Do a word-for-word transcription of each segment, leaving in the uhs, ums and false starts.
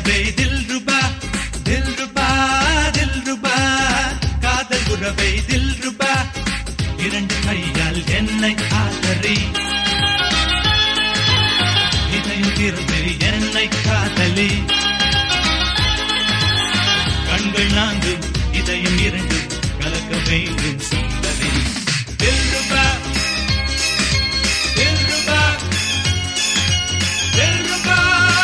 நிலவே தில்ருபா தில்ருபா தில்ருபா காதல் உறவை தில்ருபா இரண்டு கையால் என்னை ஆதரி இதயம் திறந்து என்னை காதலி கண்கள் நான்கும் இதயம் இரண்டும் கலக்க வேண்டும் சுந்தரி தில்ருபா தில்ருபா தில்ருபா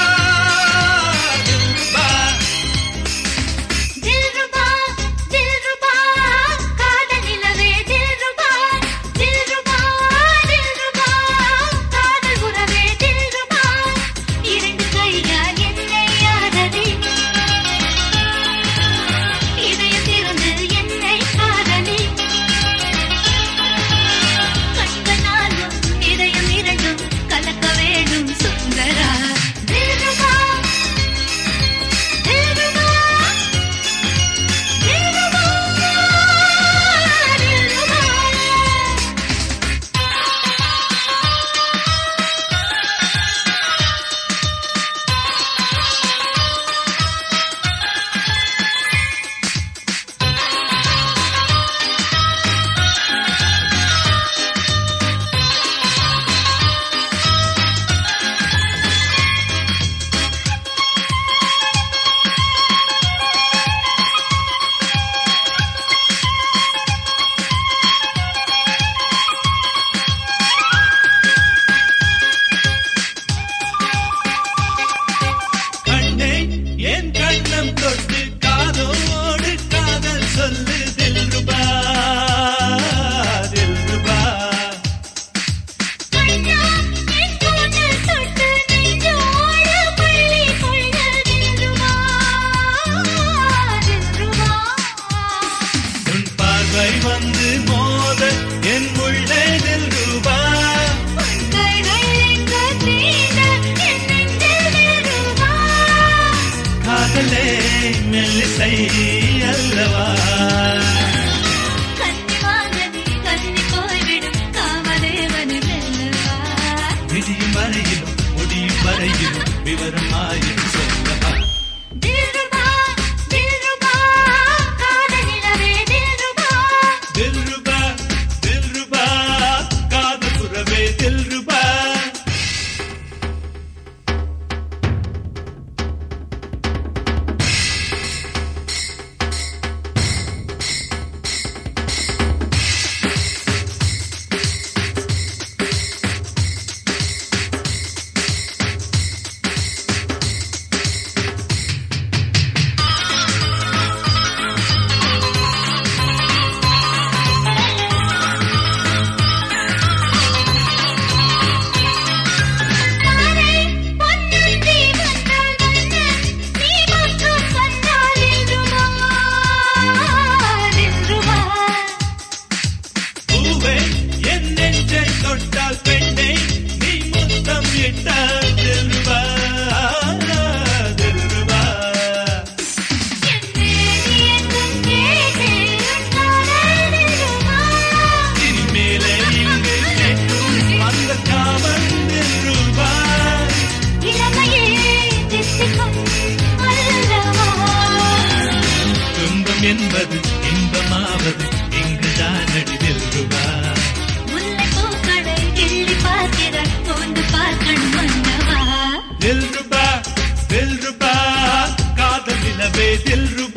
தொட்டு காதோடு காதல் சொல்லு தில்ருபா தில்ருபா உன் பார்வை வந்து மோத என் உள்ளே தில்ருபா காதலே மெல்லிசை அல்லவா விதியும் வரையிலும் முடியும் வரையிலும் விவரம் ஆயும் சொல்லவா தில்ருபா தில்ருபா காதல் உறவே தில்ருபா தொட்டால் பெண்ணை நீ முத்தம் இட்டால் தில்ருபா தில்ருபா இனிமேலே இங்கு கேட்கும் அந்த காவல் தில்ருபா துன்பம் என்பது இன்பமாவது இங்குதான் அடி தில்ருபா தில்ருபா தில்ருபா காதல் நிலவே தில்ருபா